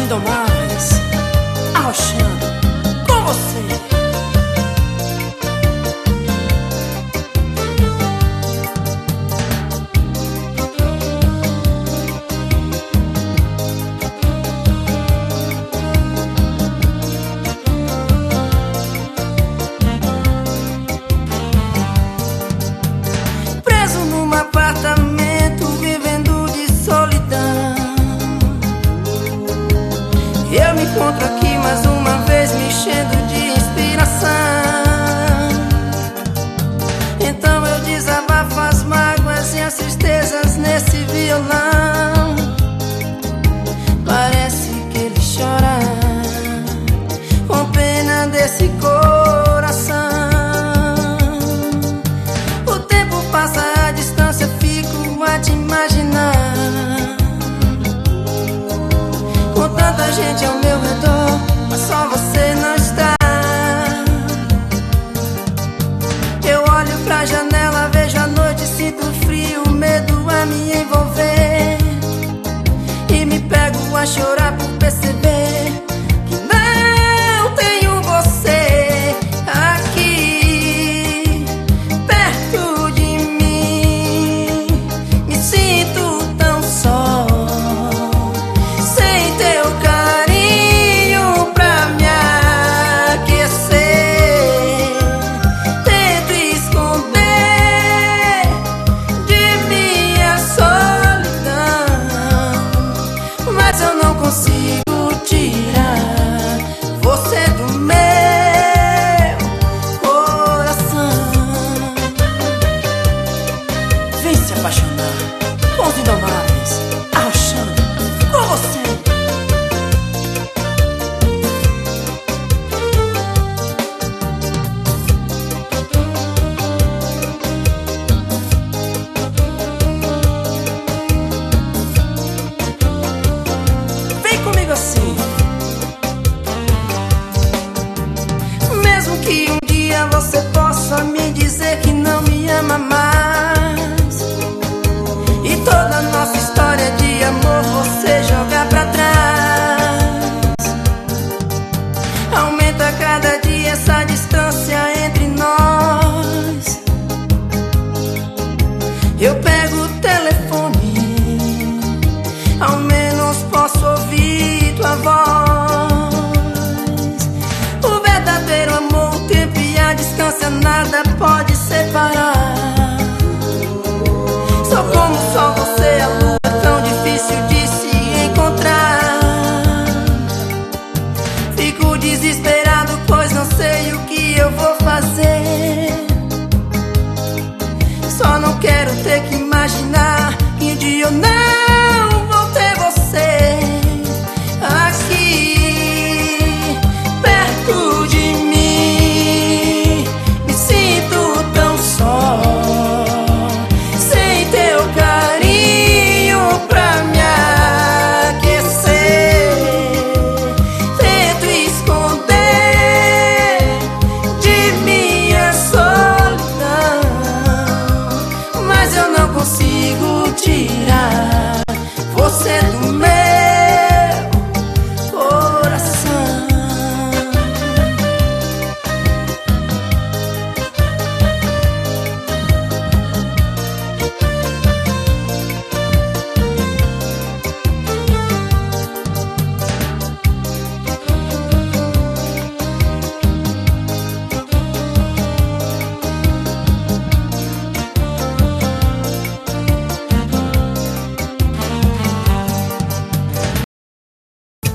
Indomáveis, arrochando com você. Preso num apartamento, vivendo de solidão. Eu me encontro aqui mais uma vez, me enchendo de inspiração. Então eu desabafo as mágoas e as tristezas nesse violão. Parece que ele chora com pena desse coração. O tempo passa, a distância, fico a te imaginar. Com tanta gente ao meu redor, mas só você não está. Eu olho pra janela, vejo a noite, sinto frio, medo a me envolver. E me pego a chorar por perceber que não tenho você aqui perto de mim. Me sinto tão só, sem teu carinho pra me aquecer. Tento esconder de minha solidão, mas eu não consigo tirar você do meu coração. Vem se apaixonar com os Indomáveis, arrochando com você. Vem comigo assim. Mesmo que um dia você possa me dizer que não me ama mais, e toda a nossa história de amor você jogar pra trás, aumenta cada dia essa distância entre nós. Eu pego o telefone, ao menos posso ouvir tua voz. O verdadeiro amor, o tempo e a distância, nada pode separar. Só como só você, a lua, tão difícil de se encontrar. Fico desesperado, pois não sei o que eu vou fazer. Só não quero ter que imaginar que um dia eu não vou ter você aqui perto de mim. Me sinto tão só, sem teu carinho pra me aquecer. Tento esconder de minha solidão, mas eu não consigo tirar